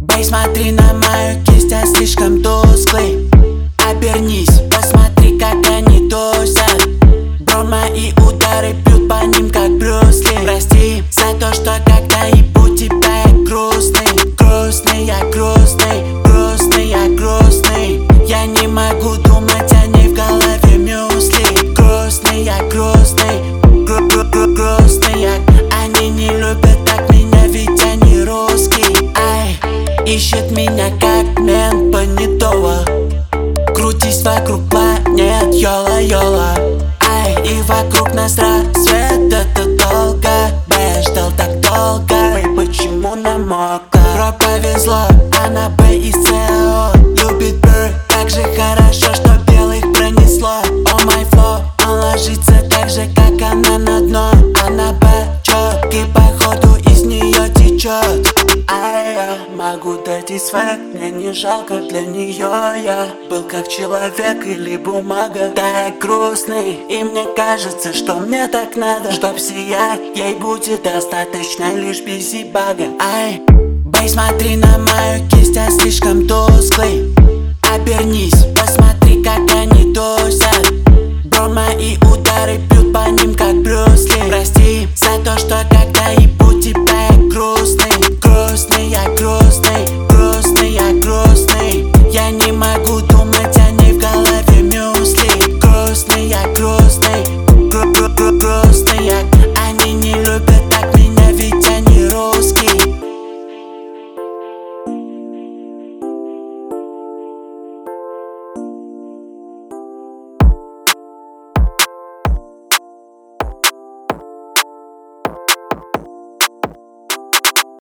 Бэй, смотри на мою кисть, я слишком тусклый. Обернись, посмотри, как они тусят. Бро, мои удары бьют по ним, как Брюс Ли. Прости за то, что когда ебу тебя, я грустный. Грустный, я грустный, грустный, я грустный. Я не могу думать о ней, в голове мюсли. Грустный, я грустный, грустный я. Они не любят так меня, ведь они русские. Ай, ищет меня как мент понятого. Крутись вокруг планет, йола-йола. Ай, и вокруг нас рассвет, это долго. Б, ждал так долго. Эй, почему намокла? Бро, повезло, она Б из ЦАО. Любит Б, так же хорошо, что белых пронесло. О май флоу, он ложится так же, как она на дно. Она бачок, и походу из нее течет. Ай, я могу дать и свет, мне не жалко для нее. Я был как человек или бумага. Да, я грустный, и мне кажется, что мне так надо. Чтоб сиять, ей будет достаточно лишь бизибага. Ай, бэй, смотри на мою кисть, я слишком тусклый. Обернись, посмотри, как они тусят. Бро, мои удары бьют по ним, как Брюс Ли. Прости за то, что когда ебу тебя, я грустный. Грустный, я грустный, грустный, я грустный. Я не могу думать